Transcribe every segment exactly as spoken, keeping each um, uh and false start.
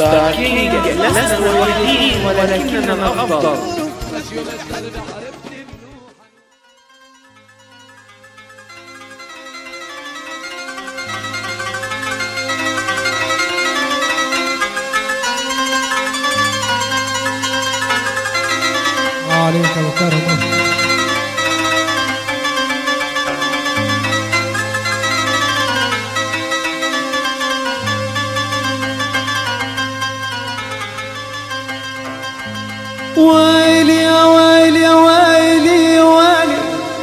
ستاركينج لسنا الوحيدين ولكننا الأفضل. عليك الكرم. ويلي يا ويلي يا ويلي يا ويلي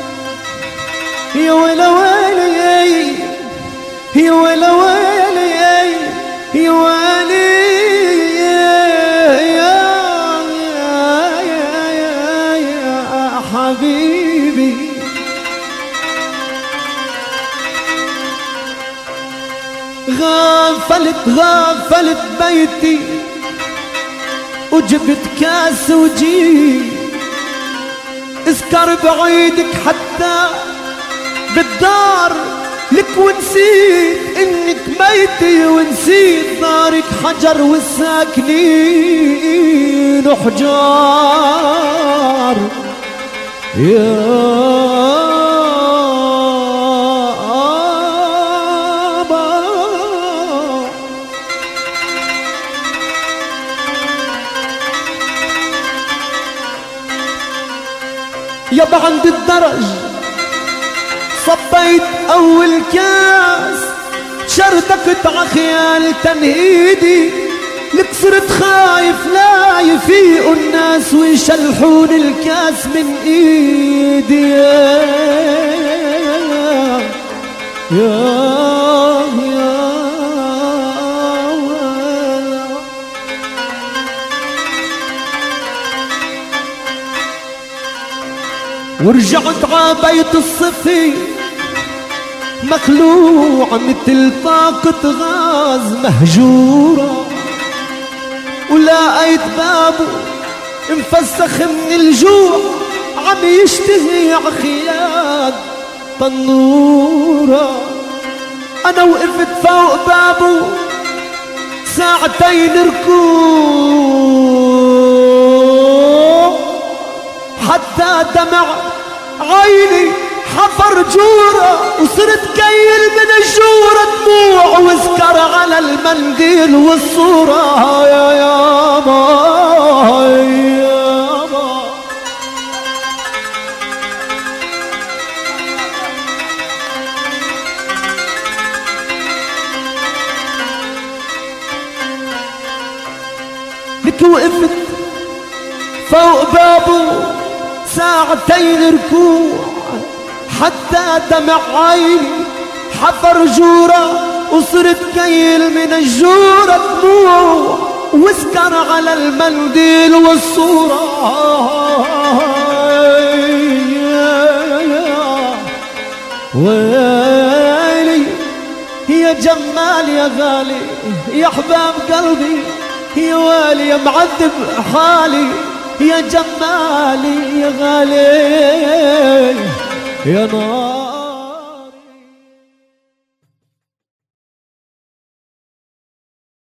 يا ويلي ويلي يا ويلي ويلي يا ويلي يا حبيبي. غفلت غفلت بيتي وجبت كاس وجي اسكر بعيدك حتى بالدار لك، ونسيت انك ميتي ونسيت دارك حجر والساكنين وحجار. يا يابا عند الدرج صبيت اول كاس، شردكت عخيال تنهيدي لك، صرت خايف لا يفيقوا الناس ويشلحون الكاس من ايدي. يا يا ورجعت عبيت الصفي مخلوع مثل طاقة غاز مهجورة، ولقيت بابه مفسخ من الجوع عم يشتهي عخياد طنورة. أنا وقفت فوق بابه ساعتين ركوع حتى دمع عيني حفر جورة، وصرت كيل من الجورة دموع وسكر على المنديل والصورة. يا يابا يابا لك وقفت فوق بابه ساعتين ركوع حتى دمع عيني حفر جورة، وصرت كيل من الجورة دموع وسكر على المنديل والصورة. ويلي يا جمال يا غالي يا حباب قلبي، يا ويلي يا معذب حالي يا جمالي يا غالي يا نار.